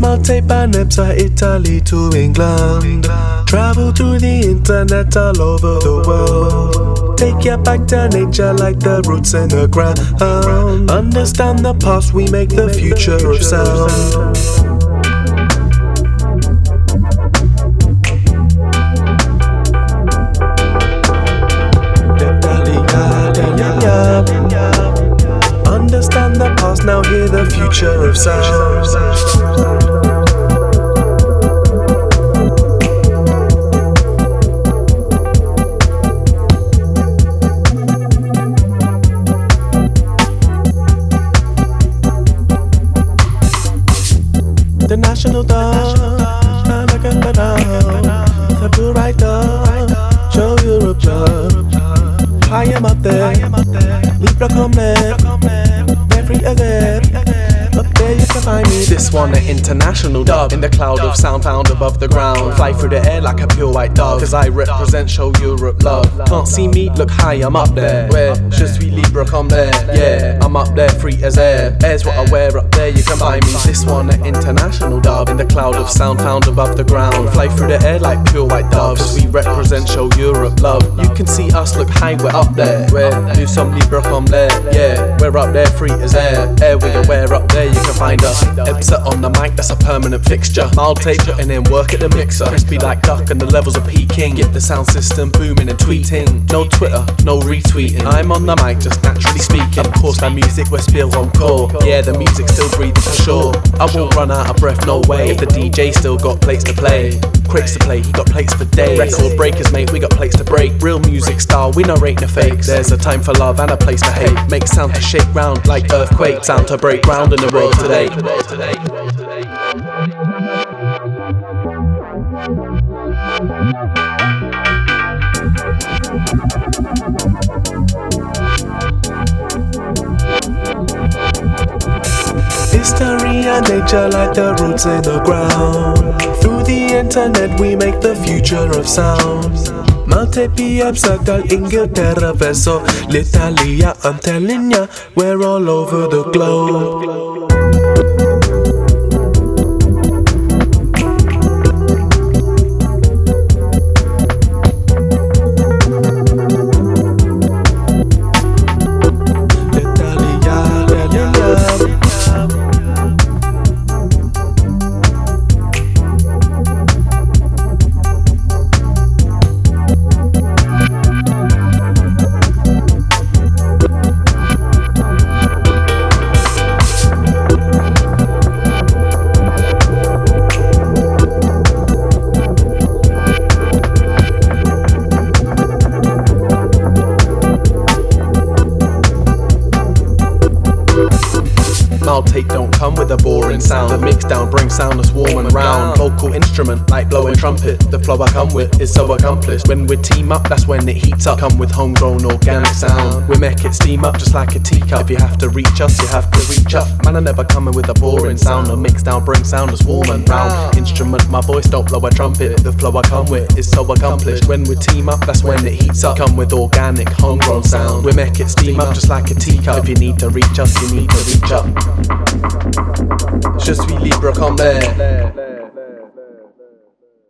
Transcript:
Malta, Panepsa, Italy to England. Travel through the internet all over the world. Take you back to nature like the roots in the ground. Understand the past, we make the future of sound. Understand the past, now hear the future of sound. The national dog, look at the dog. The blue right dog, show Europe love. I am up there, Libra come there, every event. Up there you can find me. This one an international dub in the cloud of sound found above the ground. Fly through the air like a pure white dove, cause I represent show Europe love. Can't see me, look high, I'm up there. Where je suis libre comme there. Yeah, I'm up there, free as air. Air's what I wear, up there you can find me. This one an international dub in the cloud of sound found above the ground. Fly through the air like pure white doves, cause we represent show Europe love. You can see us, look high, we're up there. Where nous sommes libre comme l'air. Yeah, we're up there, free as air. Air we aware, up there you can find us. Epsa on the mic, that's a permanent fixture. Malta putting in work at the mixer. Crispy like duck and the levels of peaking. Get the sound system booming and tweeting. No Twitter, no retweeting. I'm on the mic, just naturally speaking. Of course, la musique respire encore. Yeah, the music still breathing for sure. I won't run out of breath, no way. If the DJ still got plates to play, crates to play, he got plates for days. Record breakers, mate, we got plates to break. Real music style, we narrate the fakes. There's a time for love and a place for hate. Make sound to shake round like earthquake. Sound to break ground in the world today. History and nature like the roots in the ground. Through the internet we make the future of sound. Malta, Piepsa, Inglaterra, verso l'Italia. I'm telling ya, we're all over the globe. Malta don't come with a boring sound. The mix down brings sound that's warm and round. Vocal instrument like blowing trumpet. The flow I come with is so accomplished. When we team up, that's when it heats up. Come with homegrown organic sound. We make it steam up just like a teacup. If you have to reach us, you have to reach up. Man, I never coming with a boring sound. The mix down brings sound that's warm and round. Instrument, my voice don't blow a trumpet. The flow I come with is so accomplished. When we team up, that's when it heats up. Come with organic homegrown sound. We make it steam up just like a teacup. If you need to reach us, you need to reach up. Je suis libre comme l'air.